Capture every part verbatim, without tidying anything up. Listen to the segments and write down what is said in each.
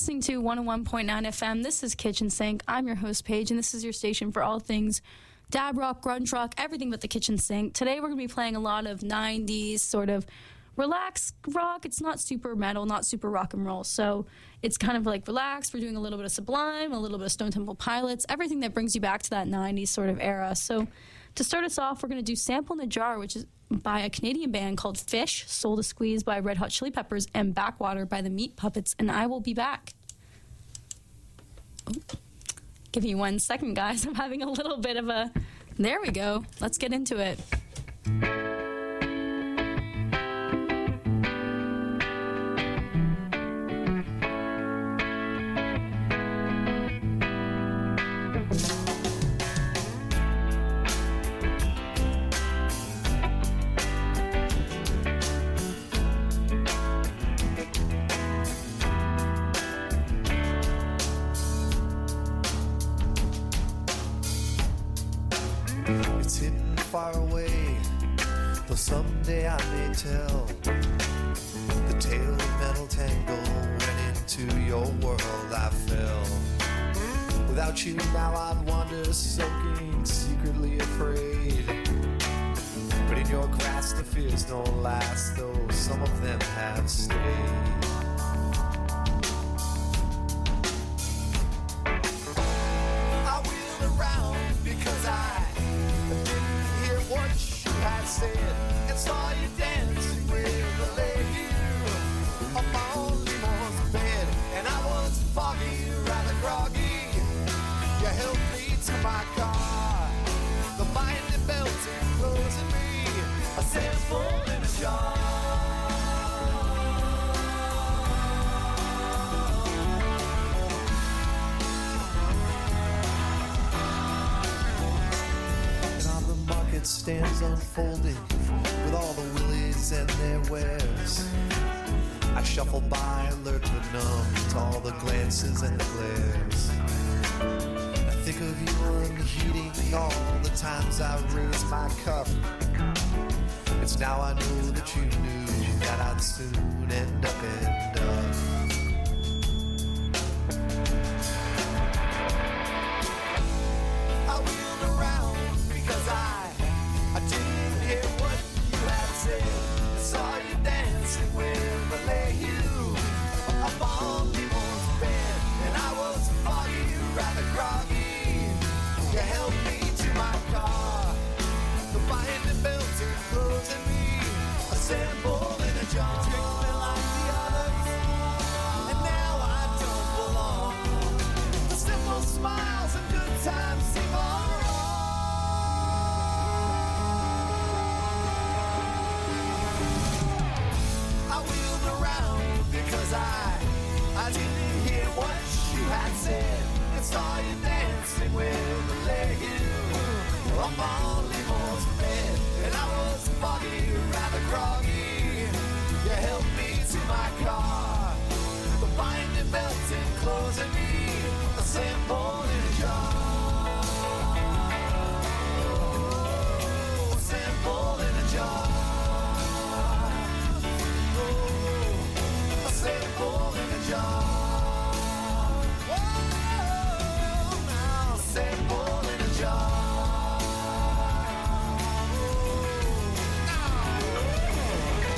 listening to one oh one point nine F M. This is Kitchen Sink. I'm your host, Paige, and this is your station for all things dad rock, grunge rock, everything but the kitchen sink. Today we're going to be playing a lot of nineties sort of relaxed rock. It's not super metal, not super rock and roll. So it's kind of like relaxed. We're doing a little bit of Sublime, a little bit of Stone Temple Pilots, everything that brings you back to that nineties sort of era. So to start us off, we're going to do Sample in a Jar, which is by a Canadian band called Fish, Soul to Squeeze by Red Hot Chili Peppers, and Backwater by the Meat Puppets. And I will be back. Oh. Give me one second, guys. I'm having a little bit of a... There we go. Let's get into it. Far away, though someday I may tell the tale of metal tangle. Went into your world, I fell. Without you now I'd wander, soaking, secretly afraid. But in your grasp the fears don't last, though some of them have stayed. I wheeled around because I what you had said, and saw you dancing with a lady on my own limo's bed, and I was foggy, rather groggy. You helped me to my car, the binding belting closing me, a sample in a jar. Stands unfolding with all the willies and their wares. I shuffle by, alert but numb to all the glances and the glares. I think of you unheeding all the times I raised my cup. It's now I know that you knew that I'd soon end up end up. I wheeled around because I I didn't hear what you had said. I saw you dancing with a lady up on people's bed, and I was foggy, rather groggy. You held me to my car, the binding belting closing me, a sample in a jar. Treat me like the others, and now I don't belong. The simple smiles and good times seem all wrong. Because I, I didn't hear what you had said, and saw you dancing with a lady up on Limo's bed, and I was foggy, rather groggy. You helped me to my car, the binding belting closing me, a sample in a jar. Oh, a sample in a jar. Sample in a jar. Whoa, now sample in a jar.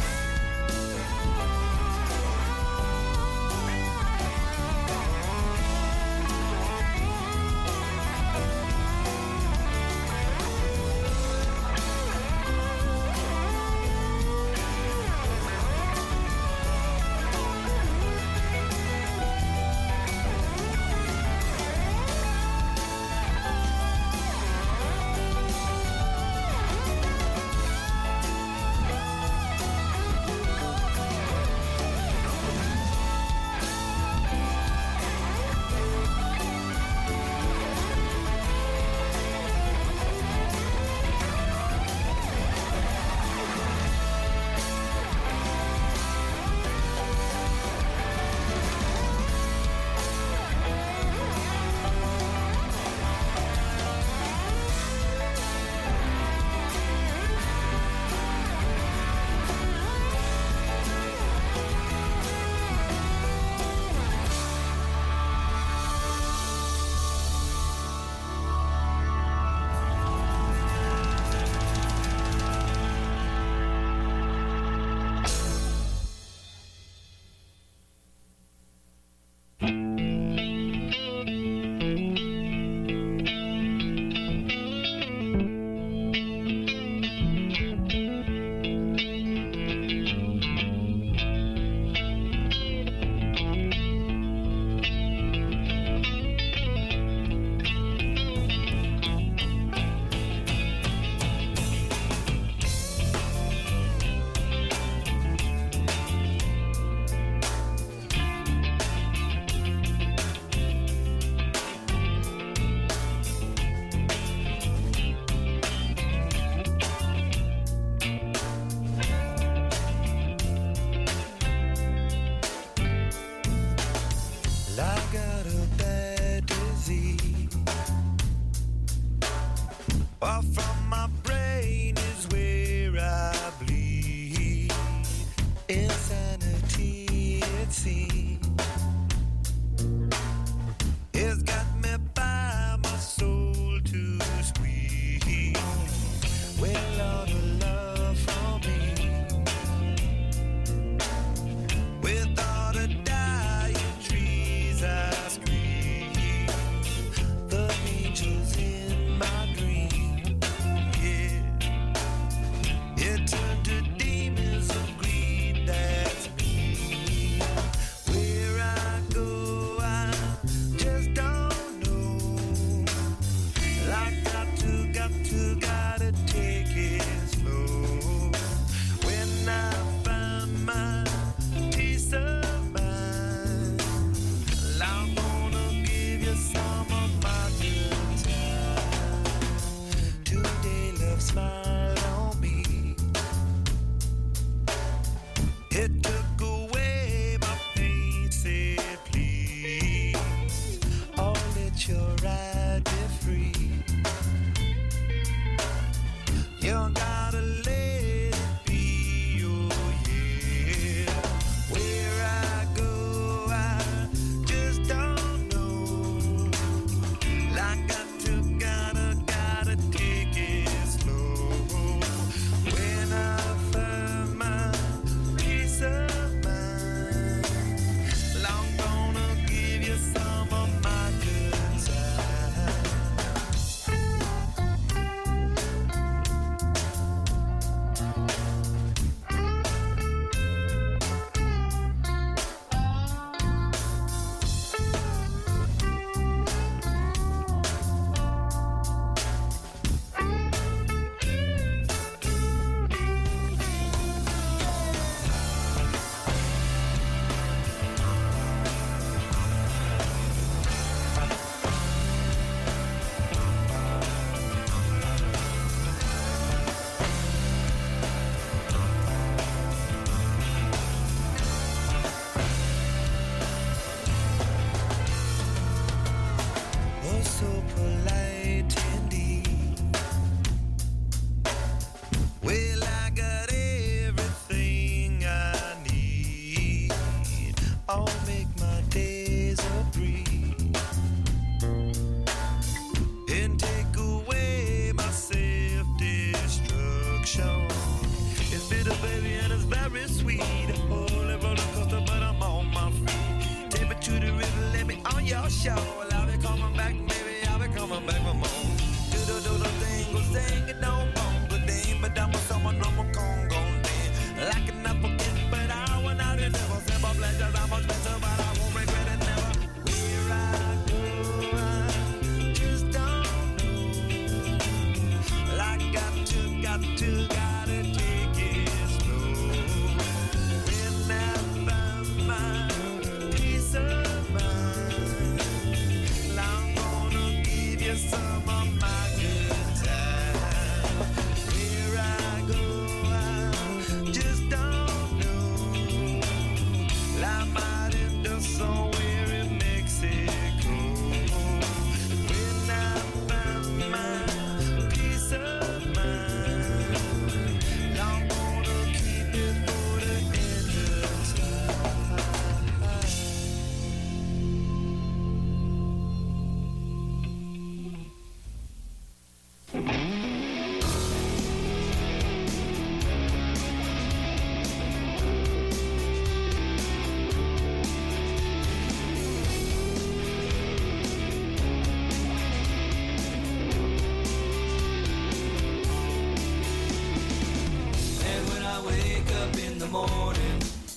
got a bad disease. Far from my brain is where I bleed. Insanity, it seems. It's got me by my soul to squeeze. Well, all the love for me. With all the dying trees I scream. The angels in my dream. Yeah. It turned to demons of greed, that's me. Where I go, I just don't know. I got to, got to, gotta take it slow. When I find my peace of mind, I'm gonna give you some of my good time. Today love smiled on me. It took away my pain, said please, oh let your ride be free. You gotta let it be, oh yeah. Where I go, I just don't know. I got to, gotta, gotta take it slow. When I find my peace of mind, I'm gonna give you some of my good time. Oh, so polite indeed. Well, I got everything I need. I'll make my days a breeze and take away my self-destruction. It's bitter, baby, and it's very sweet. Holy roller coaster, but I'm on my feet. Take me to the river, let me on your show. I'll be coming back, baby, I'll be coming back for more. Do do do the thing, go sing it, don't bone, but then, but I'm with someone, I'm a Congo, then. Like an applicant, but I went out and never said my pleasures, I'm much better, but I won't regret it never. Where I go, I just don't know. I got to, got to, gotta take it slow. When I find my peace of mind, I'm gonna give you some of my good time. Where I go, I just don't know. I might end up somewhere in Mexico. When I find my peace of mind, I'm gonna keep it for the end of time. And when I wake up in the morning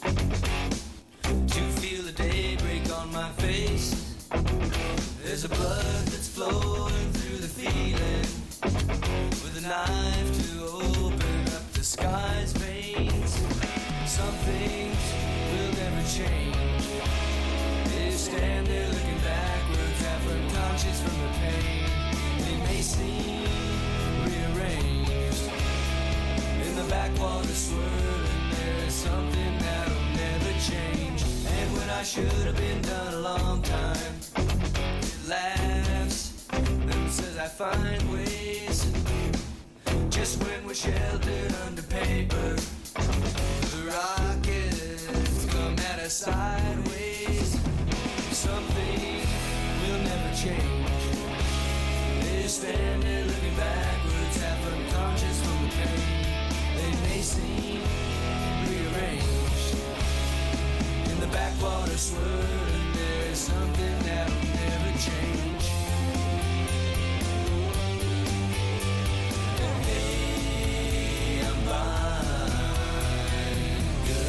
to feel the daybreak on my face, there's a blood that's flowing through the feeling, with a knife to open up the sky's veins. Some things will never change. They stand there looking backwards, half unconscious from the pain. They may seem rearranged in the backwater swirling. There is something that'll never change. And when I I should have been done a long time. It laughs and says I find ways. Just when we're sheltered under paper, the rockets come at us sideways. Something will never change. They stand there looking backwards, half unconscious from the pain. They may seem rearranged in the backwater swirling. There is something that will never change. And hey, I'm fine,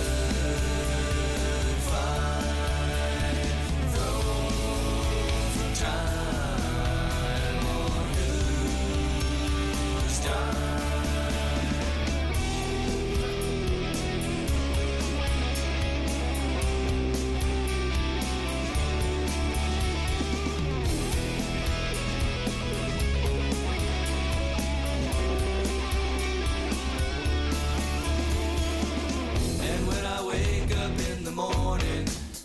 good, fine, thrown from time on whose time. Morning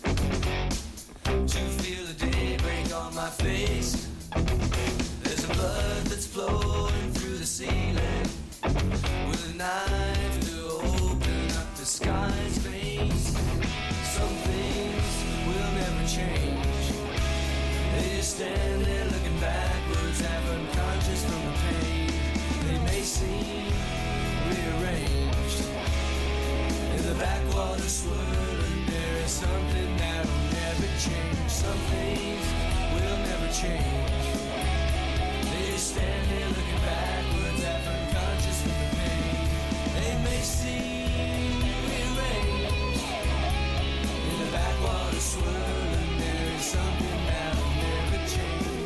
to feel the day break on my face. There's a blood that's flowing through the ceiling with a knife to open up the sky's veins. Some things will never change. They just stand there looking backwards, half unconscious from the pain. They may seem rearranged in the backwater swirling. There is something that will never change. Some things will never change. They just stand there looking backwards, half unconscious from the pain. They may seem rearranged in the backwater swirling. There is something that will never change.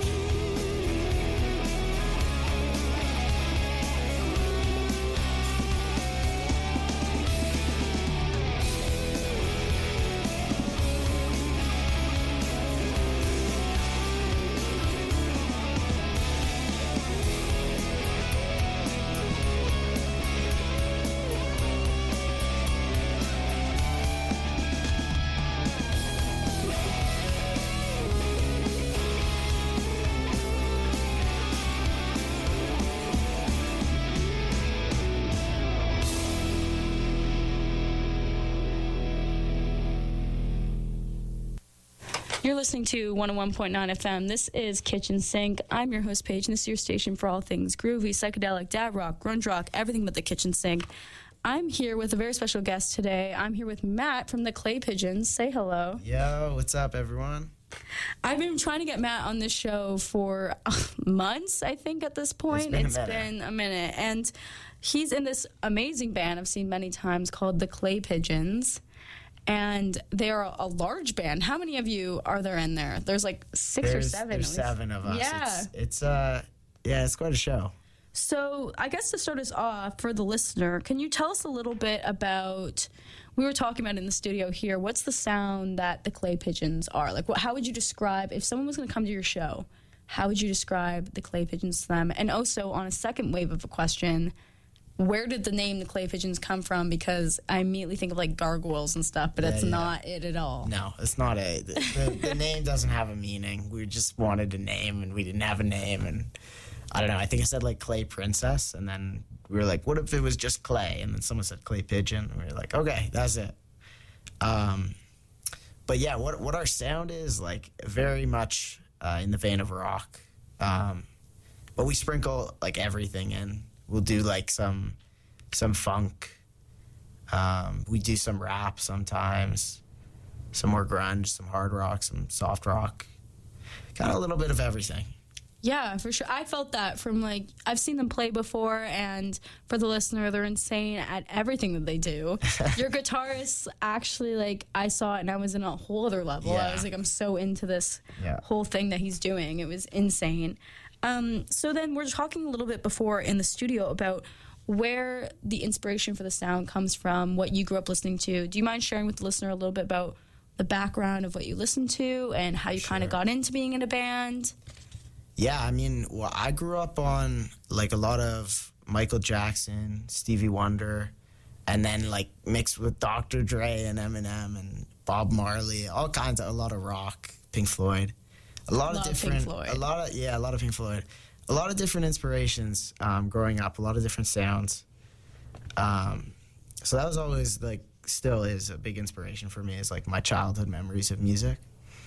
You're listening to one oh one point nine F M. This is Kitchen Sink. I'm your host, Paige, and this is your station for all things groovy, psychedelic, dad rock, grunge rock, everything but the kitchen sink. I'm here with a very special guest today. I'm here with Matt from the Clay Pigeons. Say hello. Yo, what's up, everyone? I've been trying to get Matt on this show for months, I think, at this point. It's been a It's minute. been a minute. And he's in this amazing band I've seen many times called the Clay Pigeons. And they are a large band. How many of you are there in there? There's like six There's, or seven. there's at least. seven of us. Yeah. It's, it's uh, yeah, it's quite a show. So I guess to start us off for the listener, can you tell us a little bit about, we were talking about in the studio here, what's the sound that the Clay Pigeons are? Like, what, how would you describe, if someone was going to come to your show, how would you describe the Clay Pigeons to them? And also, on a second wave of a question, where did the name the Clay Pigeons come from? Because I immediately think of like gargoyles and stuff, but Yeah, it's yeah. not it at all. No, it's not a. The, the, the name doesn't have a meaning. We just wanted a name, and we didn't have a name. And I don't know. I think I said like Clay Princess, and then we were like, what if it was just Clay? And then someone said Clay Pigeon, and we were like, okay, that's it. Um, but yeah, what what our sound is like, very much uh, in the vein of rock. Um, but we sprinkle like everything in. We'll do like some some funk. Um, we do some rap sometimes, some more grunge, some hard rock, some soft rock. Got a little bit of everything. Yeah, for sure. I felt that from like, I've seen them play before, and for the listener, they're insane at everything that they do. Your guitarist, actually, like, I saw it and I was in a whole other level. Yeah. I was like, I'm so into this Yeah. whole thing that he's doing. It was insane. Um, so then we're talking a little bit before in the studio about where the inspiration for the sound comes from, what you grew up listening to. Do you mind sharing with the listener a little bit about the background of what you listened to and how you kind of Sure. got into being in a band? Yeah, I mean, well, I grew up on like a lot of Michael Jackson, Stevie Wonder, and then like mixed with Doctor Dre and Eminem and Bob Marley, all kinds of, a lot of rock, Pink Floyd, a lot Love of different, Pink Floyd. a lot of, yeah, a lot of Pink Floyd, a lot of different inspirations um, growing up, a lot of different sounds. Um, so that was always like, still is a big inspiration for me, is like my childhood memories of music.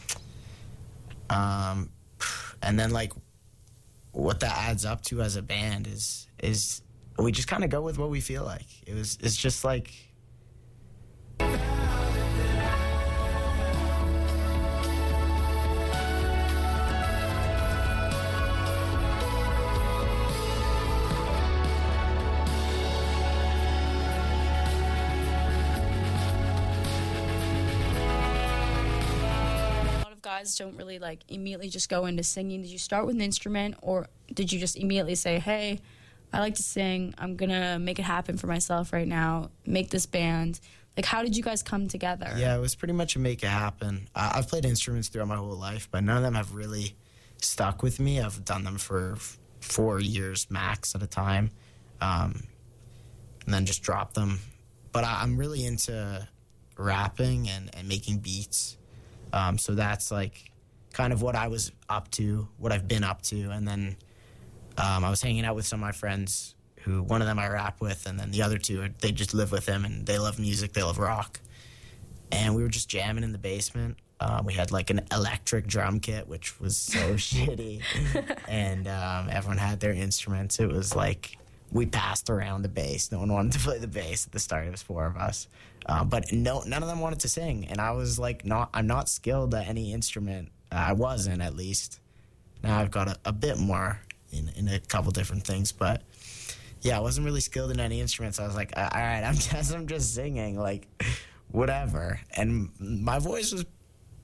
Um, and then like what that adds up to as a band is, is we just kind of go with what we feel like. It was, it's just like, guys don't really like immediately just go into singing. Did you start with an instrument, or did you just immediately say, hey, I like to sing, I'm gonna make it happen for myself right now, make this band? Like, how did you guys come together? Yeah, it was pretty much a make it happen. I, I've played instruments throughout my whole life, but none of them have really stuck with me. I've done them for f- four years max at a time, um, and then just dropped them. But I, I'm really into rapping and, and making beats. Um, so that's like kind of what I was up to, what I've been up to. And then um, I was hanging out with some of my friends who, one of them I rap with, and then the other two, they just live with him, and they love music, they love rock. And we were just jamming in the basement. Um, we had like an electric drum kit, which was so shitty. And um, everyone had their instruments. It was like, we passed around the bass. No one wanted to play the bass at the start. It was four of us. Uh, but no, none of them wanted to sing. And I was like, not, I'm not skilled at any instrument. Uh, I wasn't, at least. Now I've got a, a bit more in, in a couple different things. But yeah, I wasn't really skilled in any instruments. I was like, all right, I'm just, I'm just singing, like, whatever. And my voice was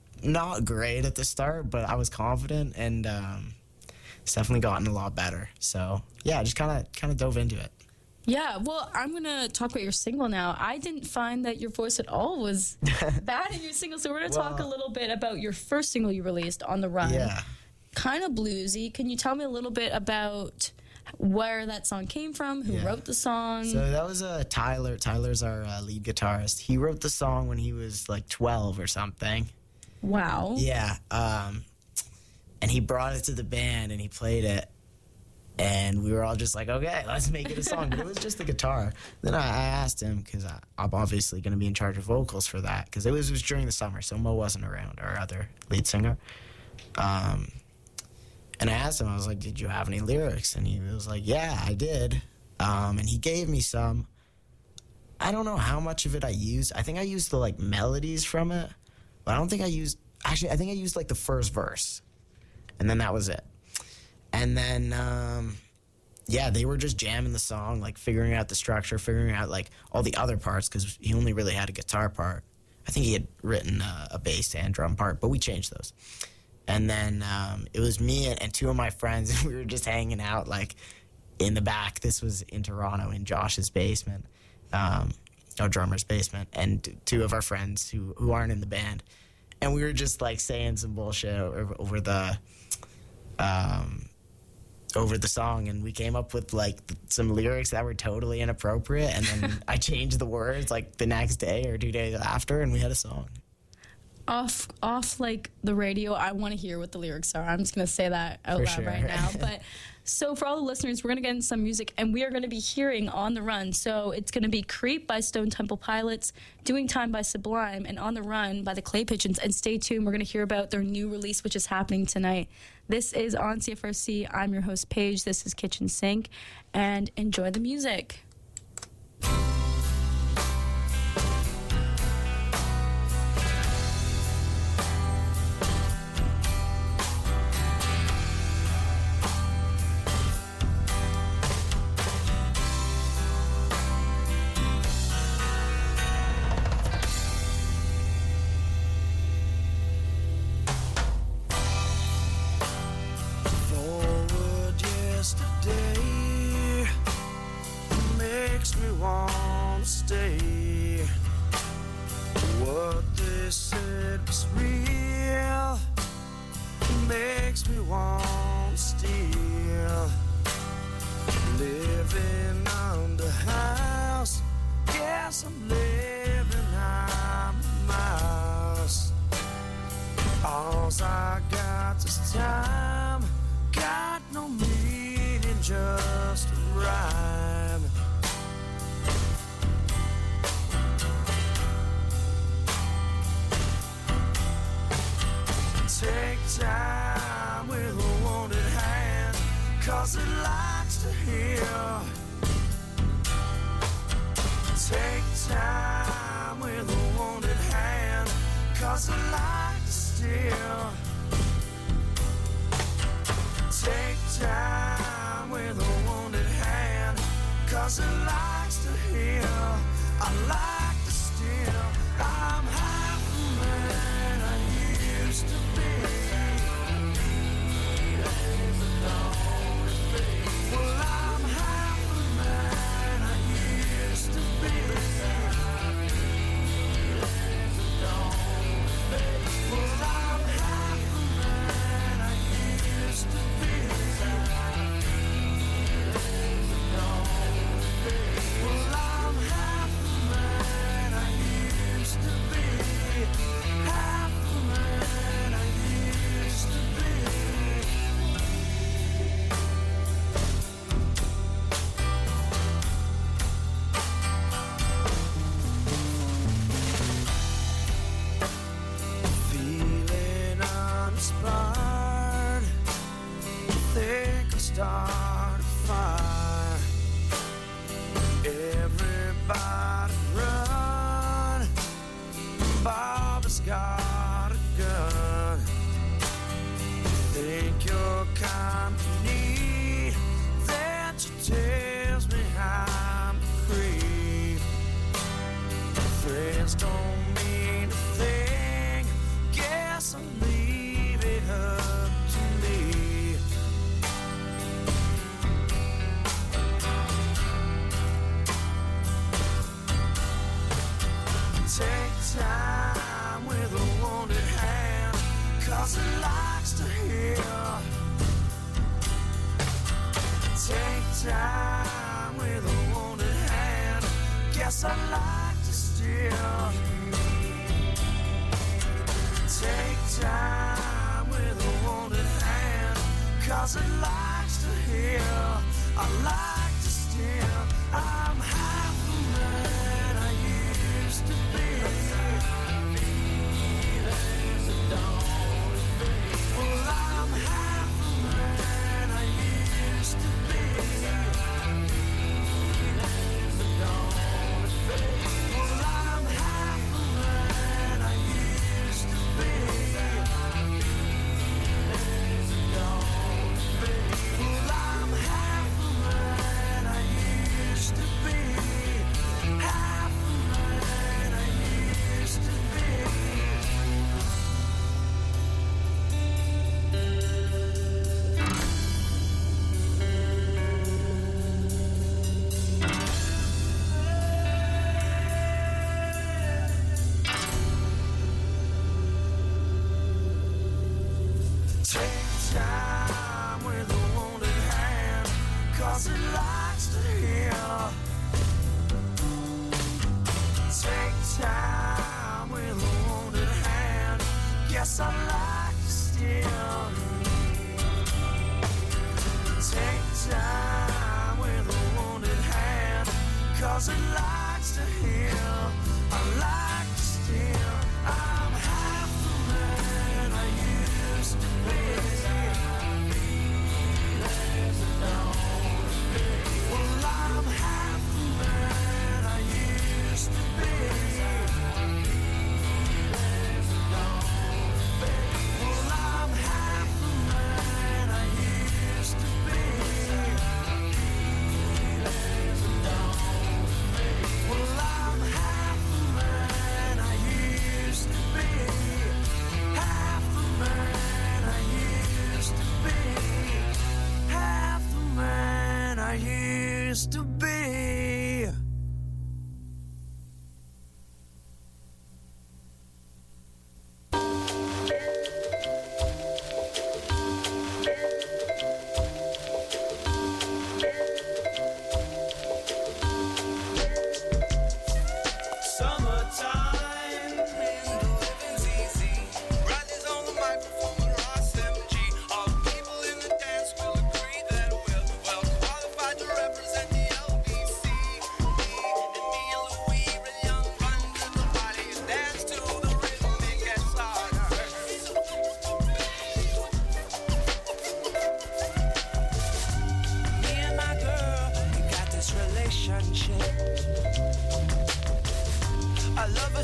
not great at the start, but I was confident, and um, it's definitely gotten a lot better. So yeah, I just kind of kind of dove into it. Yeah, well, I'm going to talk about your single now. I didn't find that your voice at all was bad in your single, so we're going to Well, talk a little bit about your first single you released, On the Run. Yeah. Kind of bluesy. Can you tell me a little bit about where that song came from, who Yeah. wrote the song? So that was uh, Tyler. Tyler's our uh, lead guitarist. He wrote the song when he was like twelve or something. Wow. Yeah. Um, and he brought it to the band, and he played it. And we were all just like, okay, let's make it a song. But it was just the guitar. Then I, I asked him, because I'm obviously going to be in charge of vocals for that, because it was, it was during the summer, so Mo wasn't around, our other lead singer. Um, and I asked him, I was like, did you have any lyrics? And he was like, yeah, I did. Um, and he gave me some. I don't know how much of it I used. I think I used the, like, melodies from it. But I don't think I used... Actually, I think I used, like, the first verse. And then that was it. And then, um, yeah, they were just jamming the song, like figuring out the structure, figuring out like all the other parts, because he only really had a guitar part. I think he had written a, a bass and drum part, but we changed those. And then um, it was me and, and two of my friends, and we were just hanging out like in the back. This was in Toronto, in Josh's basement, um, our drummer's basement, and two of our friends who, who aren't in the band. And we were just like saying some bullshit over, over the... Um, over the song, and we came up with like some lyrics that were totally inappropriate, and then I changed the words like the next day or two days after, and we had a song. Off, off like the radio, I want to hear what the lyrics are. I'm just going to say that out For loud sure. right now. But so for all the listeners, we're going to get into some music, and we are going to be hearing On the Run. So it's going to be Creep by Stone Temple Pilots, Doing Time by Sublime, and On the Run by the Clay Pigeons. And stay tuned, we're going to hear about their new release, which is happening tonight. This is on C F R C. I'm your host, Paige. This is Kitchen Sink, and enjoy the music. Forward yesterday makes me want to stay. What they said was real makes me want to steal. Living under house, yes, I'm living I'm miles. All's I got this time, got no meaning, just a rhyme. Take time with a wounded hand, 'cause it likes to heal. Take time with a wounded hand, 'cause it likes to steal. Take time with a wounded hand, 'cause it likes to heal. I like to steal. I'm half the man I used to be. Well, I'm half the man I used to be. Well, I'm half the man I used to be. Well, I'm half the man I used to be. Half the man I used to be. Feeling uninspired, think I'll start a fire. Everybody run, Bob's got a gun. Think you're company, that you tells me I'm a creep. Friends don't mean a thing, guess I'll leave it up to me. Take time with a wounded hand, 'cause it likes to heal. Take time with a wounded hand, guess I like to steal. Take time with a wounded hand, 'cause it likes to heal. I like to steal. I'm half the man I used to be. Well, I'm half the man I used to be. Well, I'm half the man I used to be. Well, I'm half the man I used to be. Half the man I used to be. Take time with a wounded hand, 'cause it likes to heal. Take time with a wounded hand, guess I like to steal. Take time with a wounded hand, 'cause it likes to heal. I like to steal. I'm half the man I used to be. Well, I'm half the man I used to be.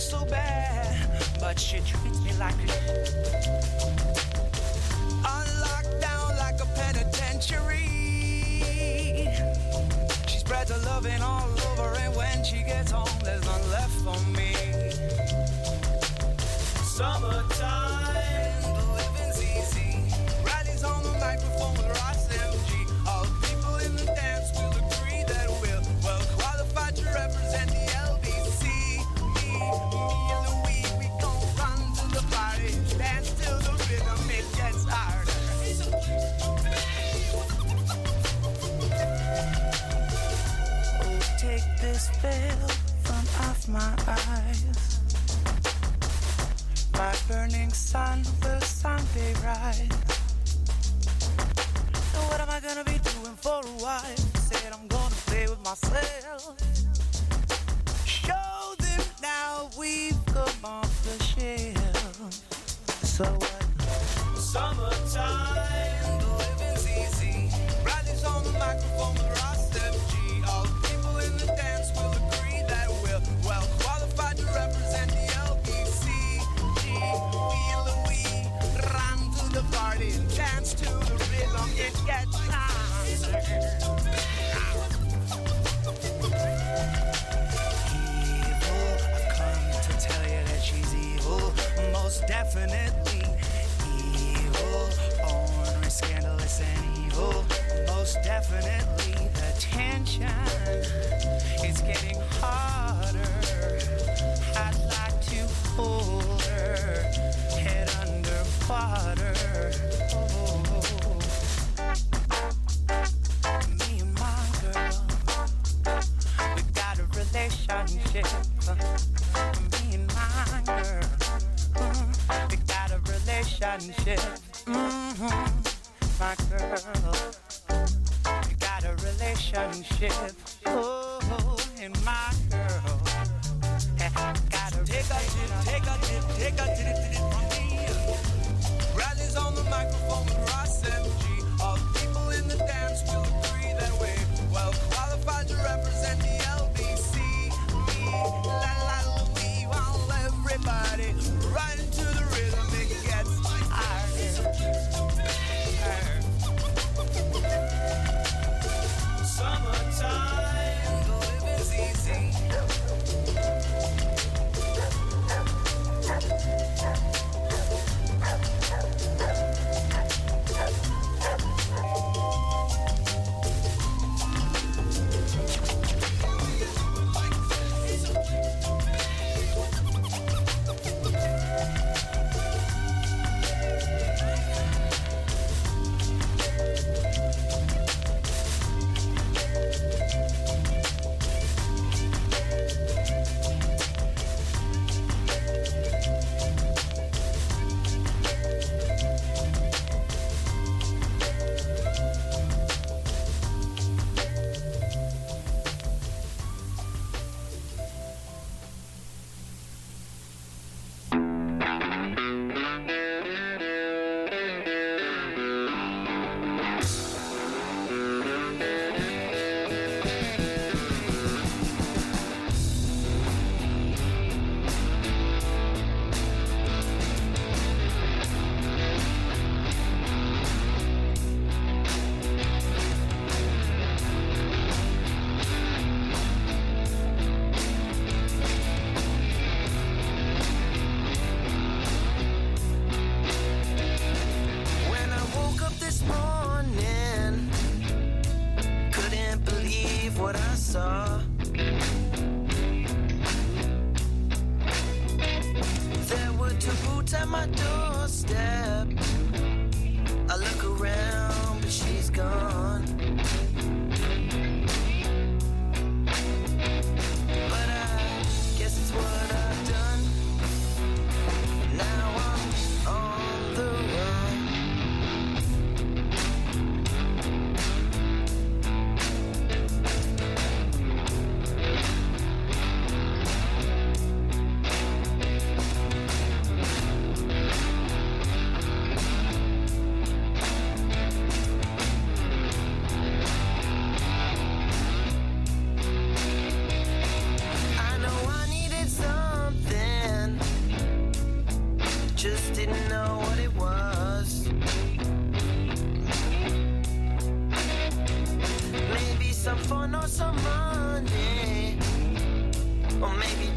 so bad, but she treats me like a on lockdown like a penitentiary. She spreads her loving all over, and when she gets home, there's none left for me. Summertime, the living's easy. Riley's on the microphone with Ross M G. All the people in the dance will agree that we're well qualified to represent the L B C. Me, me and Louis, we gon' run to the party, dance till the rhythm it gets harder. Oh, take this veil from off my eyes. My burning sun will someday rise. So what am I gonna be doing for a while? Said I'm gonna play with myself. Show them now we've come off the shelf. So what? Summertime, the living's easy. Riley's on the microphone with Ross M G. All the people in the dance will agree that we're well qualified to represent the L B C. Me and Louis run to the party and dance to the rhythm. It gets louder. Evil, I've come to tell you that she's evil. Most definitely evil. Ornery, scandalous, and evil. Most definitely the tension is getting harder. I'd like to hold her head underwater. Oh, me and my girl, we got a relationship. Me and my girl, mm, we got a relationship. Mm-hmm. My girl, we got a relationship. Oh, and my girl. Take a dip, take a dip, take a dip, dip from me. Riley's on the microphone with Ross M G. All the people in the dance will agree that we're well qualified to represent the L B C. Me, la la Louis, while everybody right into the rhythm, it gets harder. Summertime, the living's easy.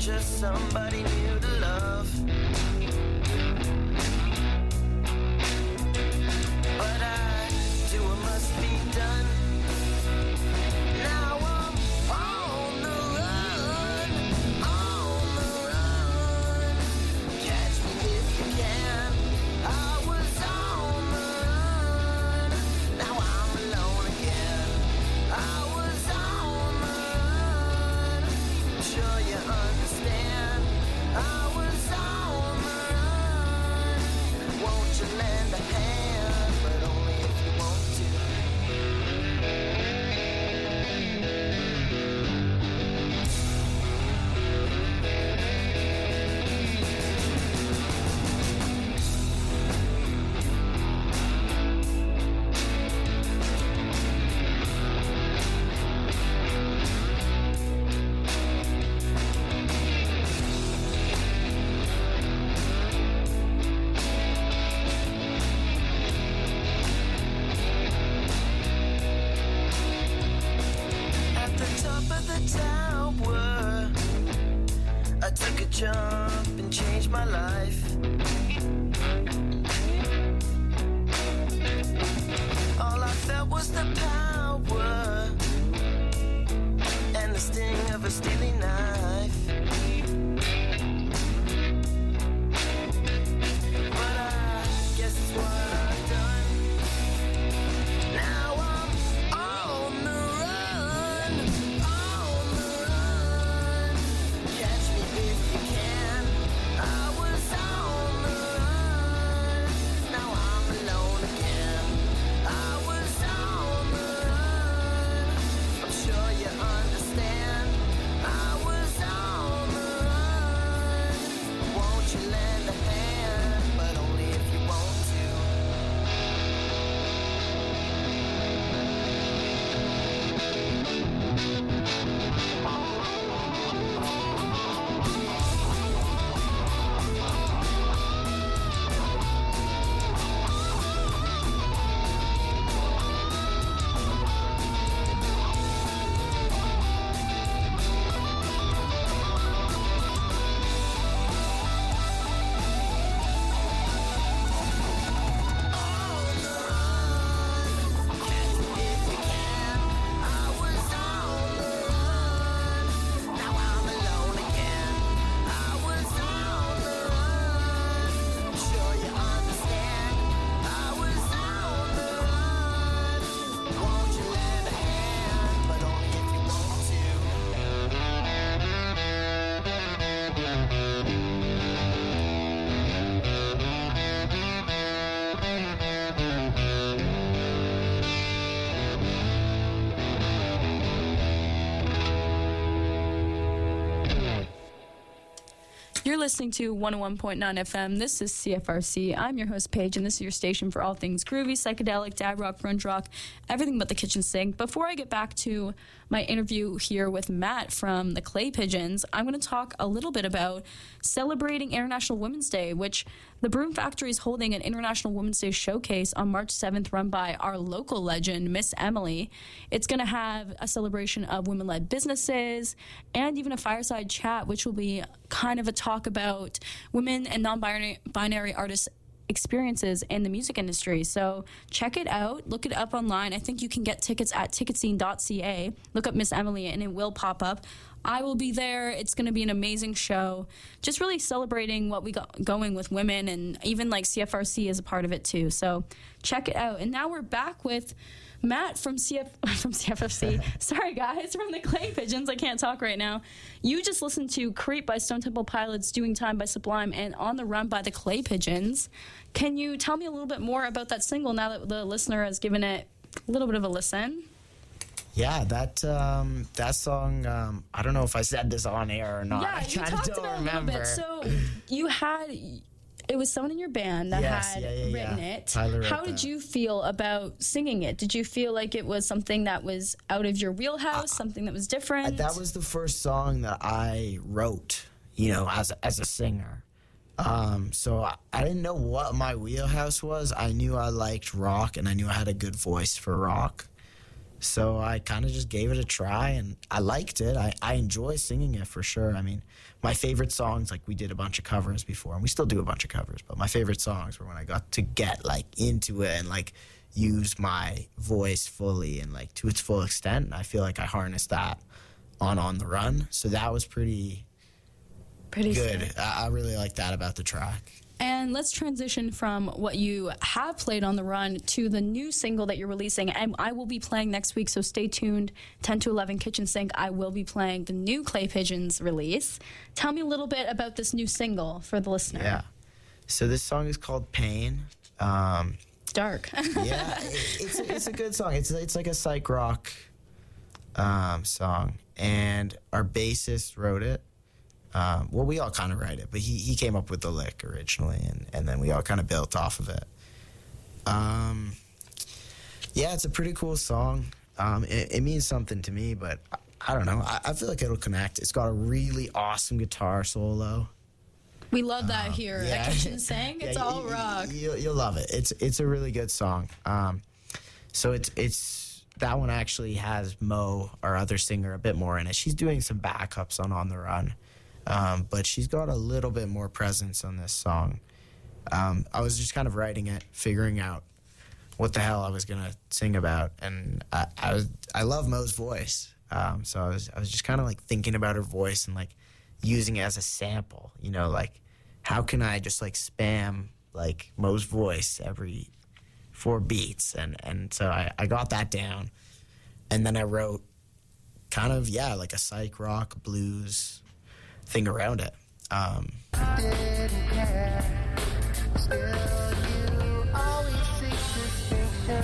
just somebody new to love. But I do what must be done. Now I'm on the run, on the run. Catch me if you can. I was on the run. Now I'm alone again. I was on the run. I'm sure you understand. I was on the run. Won't you lend a hand, but only if you want to. At the top of the tower, I took a jump and changed my life. All I felt was the power and the sting of a steely knife. But I guess it's what I've done. Now I'm on the run, on the run. Catch me if you can. I was on the run. Now I'm alone again. I was on the run. I'm sure you understand. I was on the run. Won't you lend a hand, but only if you want to. You're listening to one oh one point nine F M. This is C F R C. I'm your host, Paige, and this is your station for all things groovy, psychedelic, dad rock, grunge rock, everything but the kitchen sink. Before I get back to my interview here with Matt from the Clay Pigeons, I'm going to talk a little bit about celebrating International Women's Day, which the Broom Factory is holding an International Women's Day showcase on March seventh, run by our local legend, Miss Emily. It's going to have a celebration of women-led businesses and even a fireside chat, which will be kind of a talk about women and non-binary binary artists' experiences in the music industry. So check it out. Look it up online. I think you can get tickets at ticketscene dot c a. Look up Miss Emily and it will pop up. I will be there. It's going to be an amazing show. Just really celebrating what we got going with women, and even like C F R C is a part of it too. So check it out. And now we're back with Matt from C F from C F F C. Sorry guys, from the Clay Pigeons. I can't talk right now. You just listened to Creep by Stone Temple Pilots, Doing Time by Sublime, and On the Run by the Clay Pigeons. Can you tell me a little bit more about that single now that the listener has given it a little bit of a listen? Yeah, that um, that song. Um, I don't know if I said this on air or not. Yeah, I you kind of talked don't about remember. it a little bit. So you had, it was someone in your band that Yes, had yeah, yeah, written yeah. it. Tyler wrote How did that. you feel about singing it? Did you feel like it was something that was out of your wheelhouse, something that was different? That was the first song that I wrote, you know, as a, as a singer. Um, so I, I didn't know what my wheelhouse was. I knew I liked rock, and I knew I had a good voice for rock. So I kind of just gave it a try, and I liked it. I, I enjoy singing it for sure. I mean, my favorite songs, like we did a bunch of covers before, and we still do a bunch of covers, but my favorite songs were when I got to get like into it and like use my voice fully and like to its full extent. And I feel like I harnessed that on On the Run. So that was pretty, Pretty good. sick. I, I really like that about the track. And let's transition from what you have played on the run to the new single that you're releasing. And I will be playing next week, so stay tuned. ten to eleven Kitchen Sink. I will be playing the new Clay Pigeons release. Tell me a little bit about this new single for the listener. Yeah. So this song is called Pain. Um, It's dark. yeah, it, it's a, it's a good song. It's it's like a psych rock um, song, and our bassist wrote it. Um, well, we all kind of write it, but he he came up with the lick originally, and, and then we all kind of built off of it. Um, yeah, it's a pretty cool song. Um, it, it means something to me, but I, I don't know. I, I feel like it'll connect. It's got a really awesome guitar solo. We love that here yeah. at Kitchen Sink. It's Yeah, all you, rock. You, you'll love it. It's it's a really good song. Um, so it's it's that one actually has Mo, our other singer, a bit more in it. She's doing some backups on On the Run, um, but she's got a little bit more presence on this song. Um, I was just kind of writing it, figuring out what the hell I was gonna sing about, and I I, was, I love Mo's voice. Um, so I was I was just kind of like thinking about her voice and like using it as a sample, you know, like how can I just like spam like Mo's voice every four beats, and and so I, I got that down, and then I wrote kind of yeah like a psych rock blues thing around it. Um, Didn't care. Still, you always seek distinction.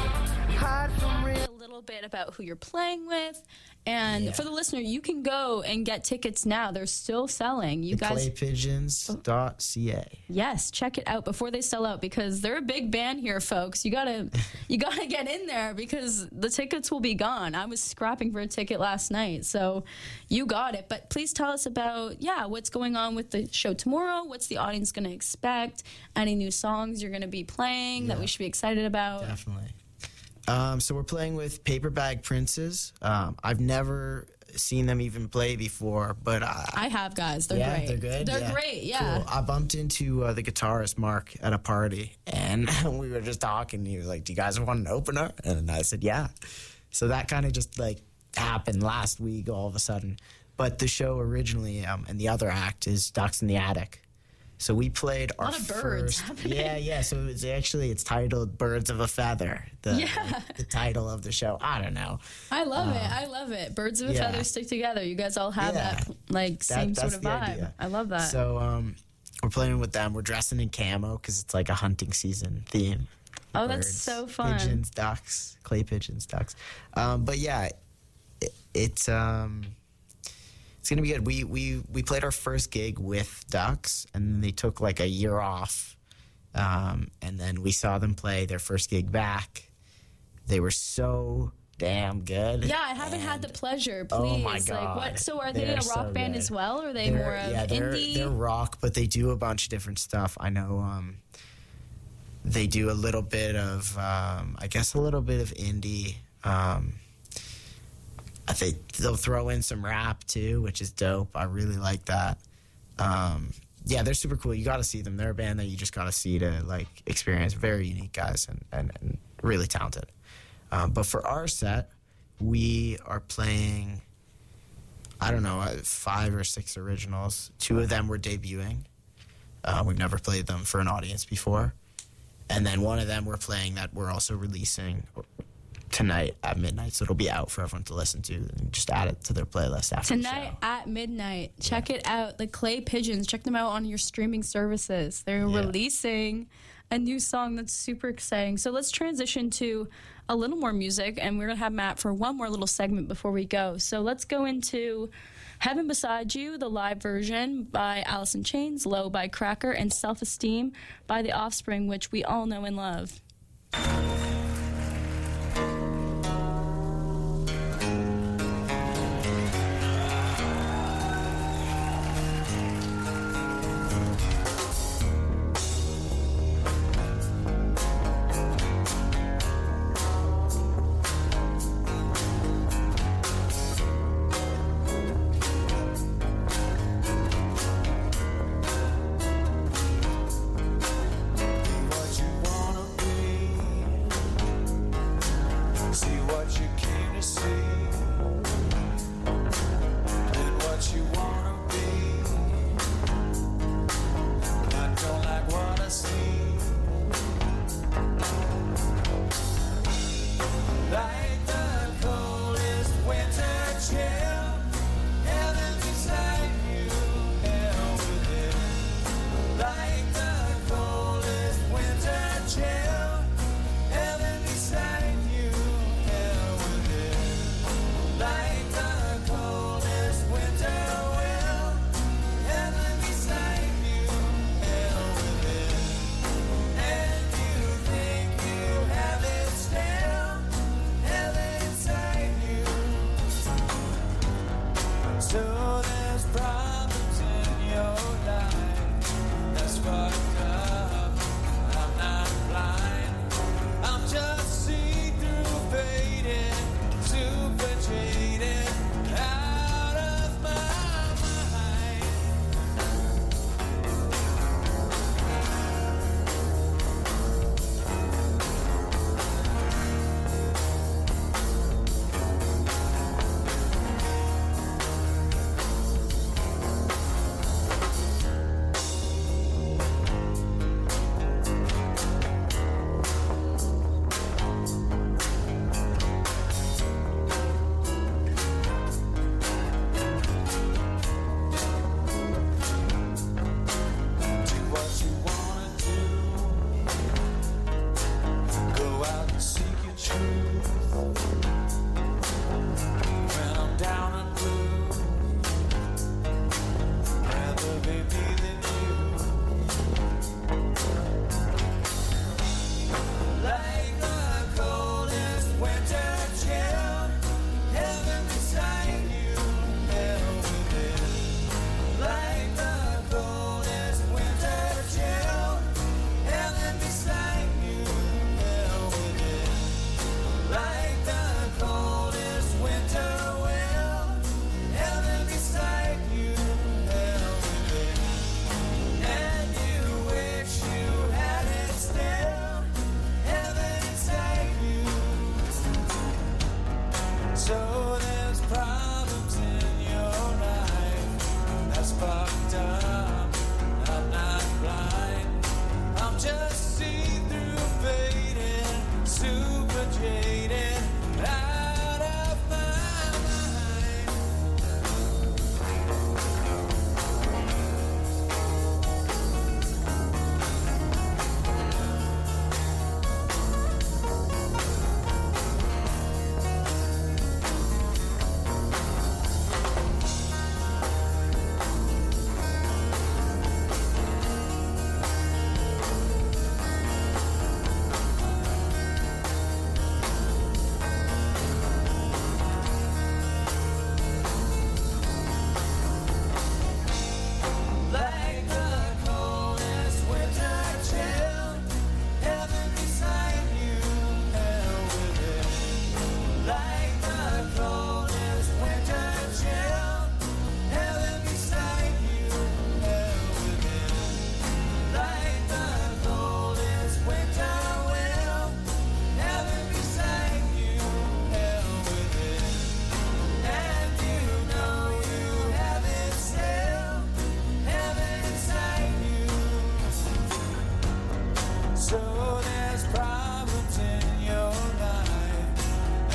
Hide from real. A little bit about who you're playing with, and Yeah. for the listener, you can go and get tickets now. They're still selling. You guys, clay pigeons dot c a. yes, check it out before they sell out, because they're a big band here, folks. You gotta, you gotta get in there because the tickets will be gone. I was scrapping for a ticket last night, so you got it. But please tell us about yeah, what's going on with the show tomorrow. What's the audience gonna expect? Any new songs you're gonna be playing that Yeah. we should be excited about? Definitely. Um, so we're playing with Paper Bag Princes. Um, I've never seen them even play before, but I, I have, guys. They're yeah, great. they're good. They're Yeah. great. Yeah. Cool. I bumped into uh, the guitarist Mark at a party, and we were just talking. He was like, "Do you guys want an opener?" And I said, "Yeah." So that kind of just like happened last week, all of a sudden. But the show originally, um, and the other act is Ducks in the Attic. So we played our lot of birds first. happening. Yeah, yeah. So it's actually it's titled "Birds of a Feather." The, Yeah. the title of the show. I don't know. I love it. I love it. Birds of a yeah. feather stick together. You guys all have Yeah. that like same that's sort of the vibe. idea. I love that. So um, we're playing with them. We're dressing in camo because it's like a hunting season theme. Oh, that's Birds, so fun. Pigeons, ducks, clay pigeons, ducks. Um, but yeah, it, it's um, it's gonna be good. We we we played our first gig with Ducks, and then they took like a year off, um, and then we saw them play their first gig back. They were so damn good. Yeah, I haven't had the and- pleasure. Please, Oh my like God. what? So are they They're a rock so band good. as well, or are they They're- more of yeah, they're, indie? They're rock, but they do a bunch of different stuff. I know um, they do a little bit of, um, I guess, a little bit of indie. Um, I think they'll throw in some rap too, which is dope. I really like that. Um, yeah, they're super cool. You got to see them. They're a band that you just got to see to like experience. Very unique guys and, and, and really talented. Um, but for our set, we are playing, I don't know, uh, five or six originals. Two of them were debuting. Uh, we've never played them for an audience before. And then one of them we're playing that we're also releasing tonight at midnight. So it'll be out for everyone to listen to and just add it to their playlist after Tonight the show. at midnight. Check it out. The Clay Pigeons. Check them out on your streaming services. They're Yeah. releasing a new song that's super exciting. So let's transition to a little more music, and we're going to have Matt for one more little segment before we go. So let's go into Heaven Beside You, the live version by Alice in Chains, Low by Cracker, and Self-Esteem by The Offspring, which we all know and love.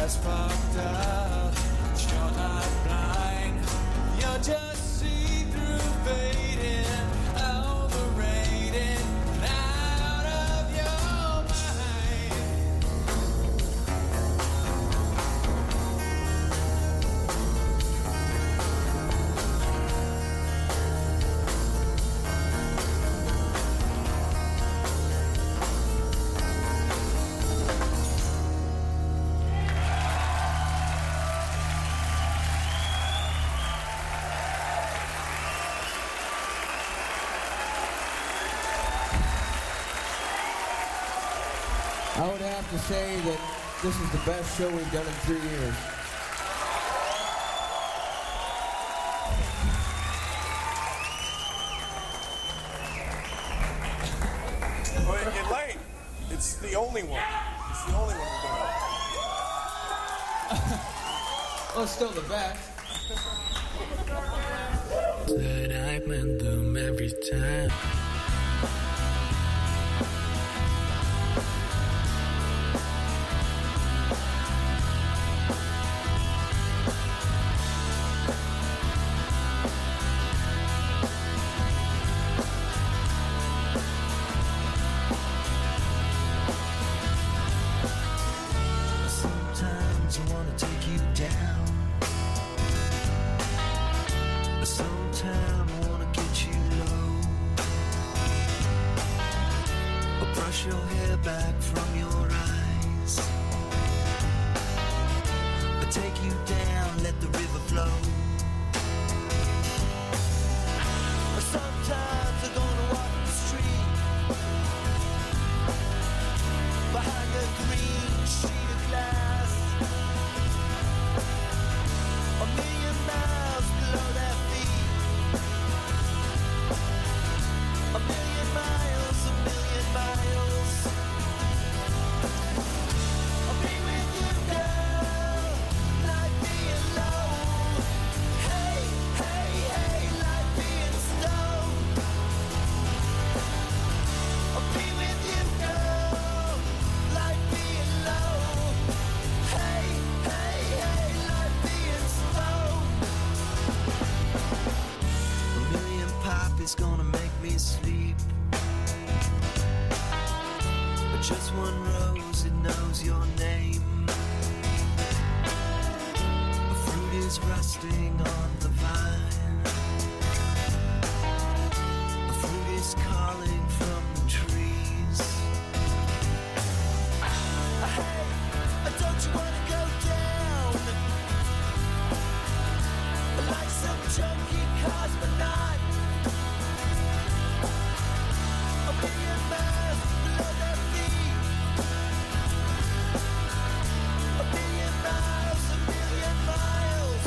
as fucked up, but you're not blind. You're just see-through fading, overrated, out of your mind. I would have to say that this is the best show we've done in three years. Well, you're late. It's the only one. It's the only one we've done. Well, it's still the best. That I meant them every time. Sometimes I wanna take you down. Sometimes I wanna get you low. Or brush your hair back from your eyes. Or take you down, let the river flow. Or sometimes I'm gonna walk the street behind a green sheet of glass. A million miles below their feet. A million miles, a million miles. I'll be with you, girl, like being low. Hey, hey, hey, like being stoned. I'll be with you, girl, like being low. Hey, hey, hey, like being stoned. A million pop is gonna make me sleep. But just one rose, it knows your name. A fruit is rusting on the vine. A fruit is calling from the trees. Hey, don't you wanna go down like some junkie cosmonaut? A million miles below their feet. A million miles, a million miles.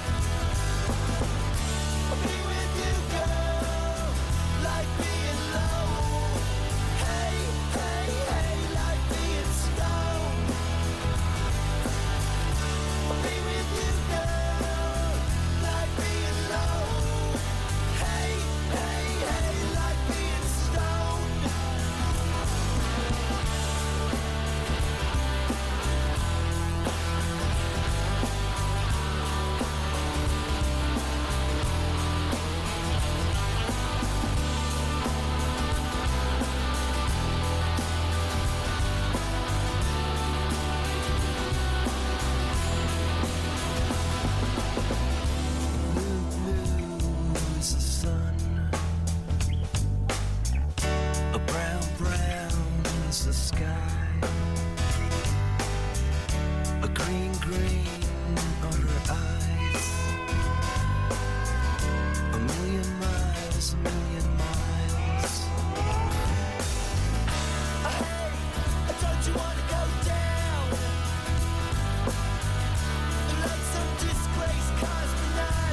I'll be with you, girl, like being low. Hey, hey, hey, like being stoned. I'll be with you, girl, like being low. Hey, hey, hey, like being stoned. Blue, blue is the sun. A brown, brown is the sky. A green, green are her eyes. A million miles, a million miles. Hey, don't you wanna go down like some disgraced cosmonaut?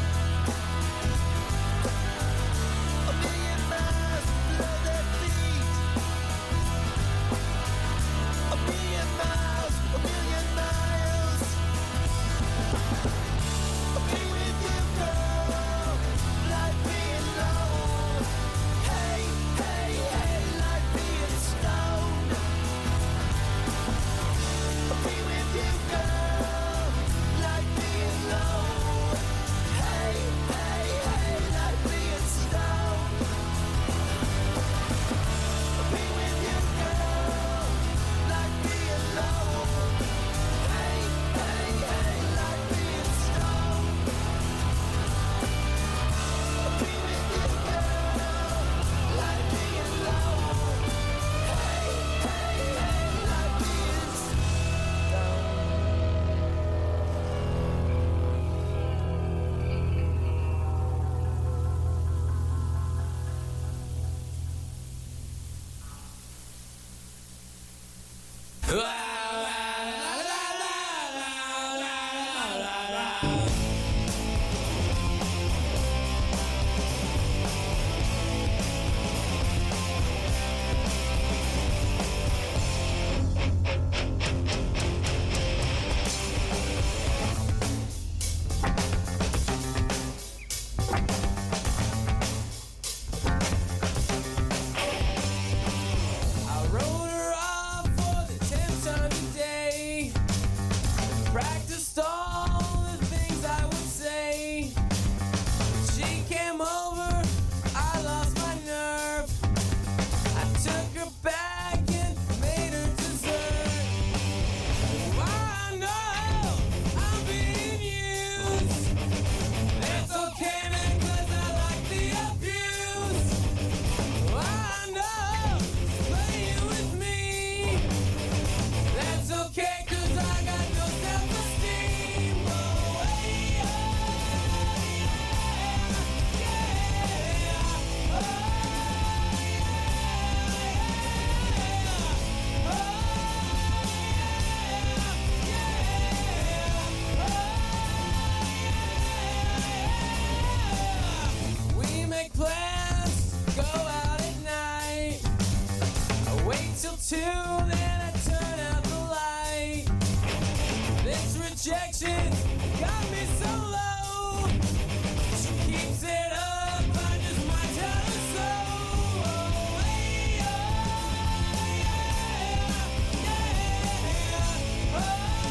A million miles below their feet. A million miles, a million miles. I wrote her off for the tenth time today. Practiced all the things I would say. She came over, I lost my nerve. I took her back and made her dessert. I know I'm being used. It's okay, man, 'cause I like the abuse. I know, playing with me. That's okay, 'cause I got no self-esteem. Oh, hey, oh, yeah, yeah. Oh, we make plans, go out at night. I wait till two, then I turn out the light. This rejection got me so low. She keeps it up, I just might tell her so. Oh, hey, oh, yeah, yeah. Oh,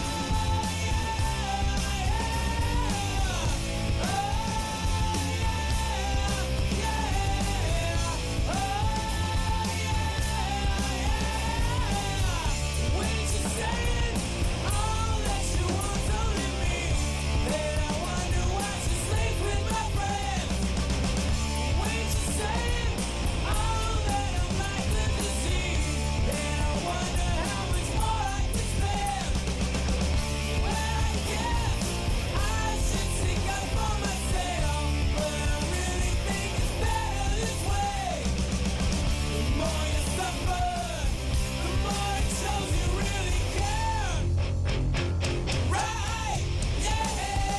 when she said all that she wants only me, then I wonder why she sleeps with my friends. When she said all that I'm like the disease, then I wonder how much more I can spend. Well, I guess I should stick up for myself, but I really think it's better this way. The more you suffer, the more it shows you really care. Right? Yeah.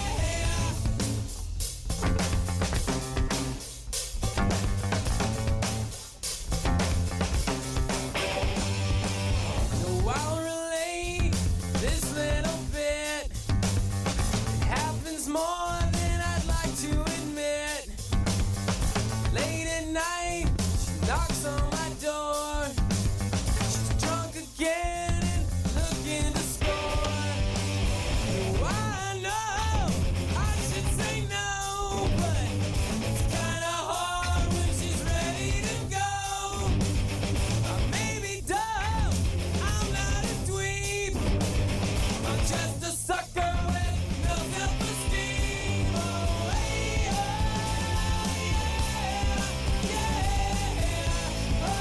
So I'll relate this little bit. It happens more than I'd like to admit. Late at night, she knocks on my door. She's drunk again and looking to score. Oh, I know I should say no, but it's kinda hard when she's ready to go. I may be dumb, I'm not a dweeb. I'm just a sucker with no self-esteem. Oh, hey, oh, yeah, yeah. Oh,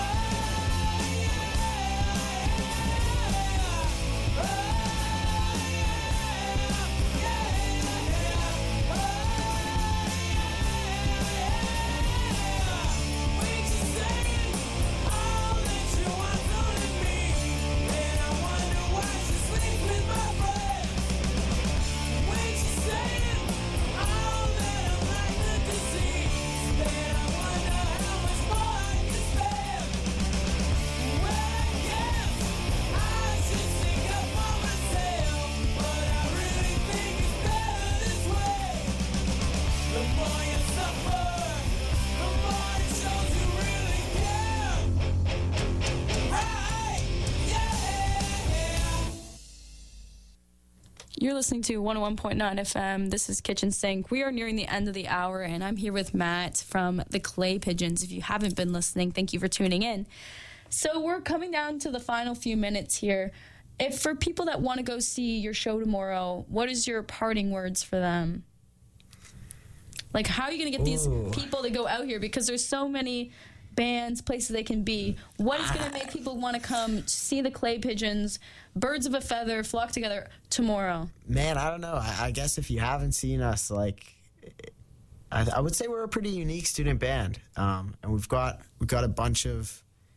when she's saying all that she wants only me, then I wonder why she sleeps with my friends. When she's saying all that I'm like the disease, then I wonder how much more I can spend. Well, I guess I should stick up for myself, but I really think it's better this way. The more you suffer, the more it shows you really care. Right? Yeah. You're listening to one oh one point nine F M. This is Kitchen Sink. We are nearing the end of the hour, and I'm here with Matt from the Clay Pigeons. If you haven't been listening, thank you for tuning in. So we're coming down to the final few minutes here. If for people that want to go see your show tomorrow, what is your parting words for them? Like, how are you going to get these Ooh. people to go out here? Because there's so many bands, places they can be. What is going to make people want to come see the Clay Pigeons, birds of a feather, flock together tomorrow? Man, I don't know. I, I guess if you haven't seen us, like, I, I would say we're a pretty unique student band, um, and we've got we've got a bunch of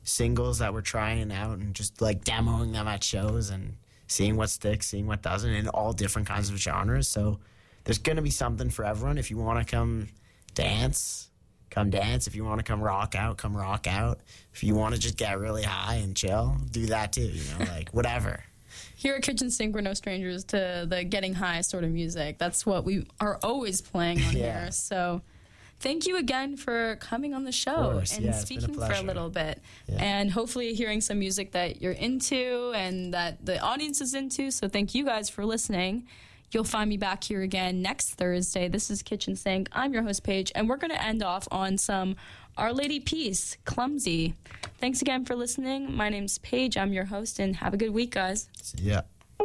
singles that we're trying out and just like demoing them at shows and seeing what sticks, seeing what doesn't, in all different kinds of genres. So there's going to be something for everyone. If you want to come dance, come dance. If you want to come rock out, come rock out. If you want to just get really high and chill, do that too, you know, like whatever. Here at Kitchen Sink, we're no strangers to the getting high sort of music. That's what we are always playing on Yeah. here. So thank you again for coming on the show course. and Yeah, it's been a speaking for a pleasure. little bit. Yeah. And hopefully hearing some music that you're into and that the audience is into. So thank you guys for listening. You'll find me back here again next Thursday. This is Kitchen Sink. I'm your host, Paige, and we're going to end off on some Our Lady Peace, Clumsy. Thanks again for listening. My name's Paige. I'm your host, and have a good week, guys. Yeah.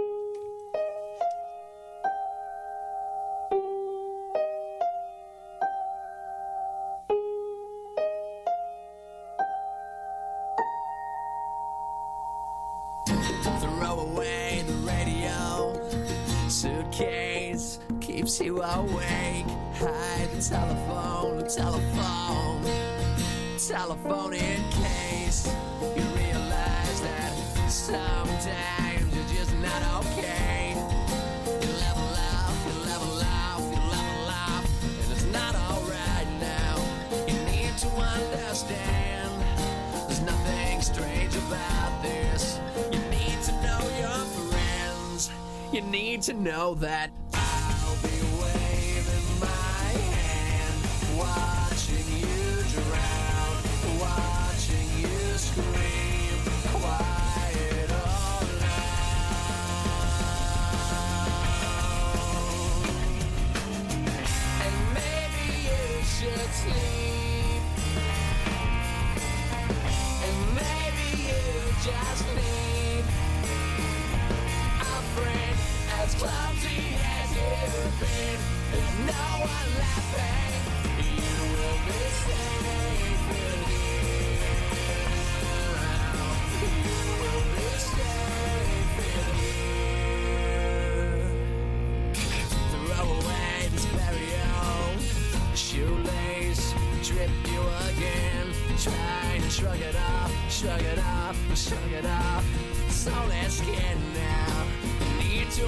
Throw away the radio. Suitcase keeps you awake. Hide the telephone, the telephone, telephone in case you realize that sometimes you're just not okay. You level up, you level up, you level up, and it's not alright now. You need to understand there's nothing strange about this. You need to know your friends. You need to know that I'll be waving my hand, watching you drown, watching you scream, quiet all alone. And maybe you should sleep, and maybe you just need a friend as clumsy as you've been. There's no one laughing. You will be safe in here. You will be safe in here. Throw away this burial. Shoelace dripped you again. Try to shrug it off, shrug it off, shrug it off. It's only skin now.